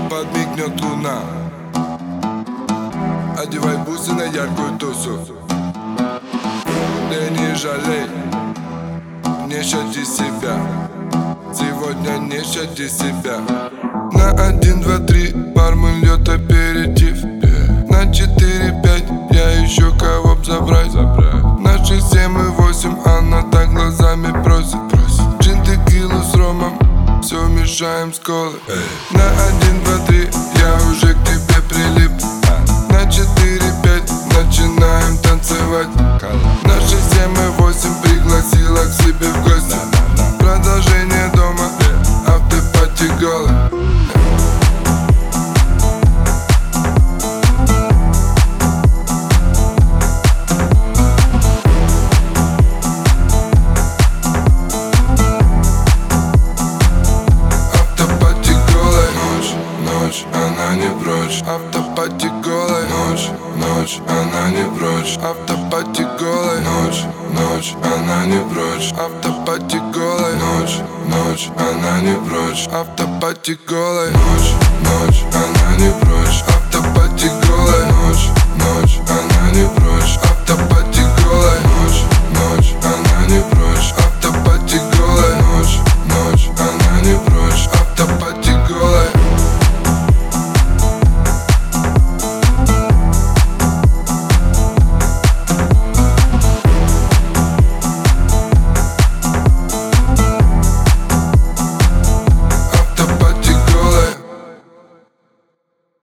подмигнет луна. Одевай бусы на яркую тусу. Ты не жалей, не щади себя. Сегодня не щади себя. На 1, 2, 3 бармен льет аперитив. На 4, 5 я ищу кого б забрать. На 6, 7 и 8 она так глазами просит. Джин, текилу с ромом, все мешаем с колой. На 1, 2, 3 я уже к тебе прилип. На 4, 5 начинаем танцевать. На 6, 7 и 8 пригласила к себе в гости. Продолжение дома, автопати голый. Она не прочь, автопати голой. Ночь, она не прочь, автопати голой. Ночь, она не прочь, автопати голой. Ночь, она не прочь, автопати голой. Ночь, она не прочь.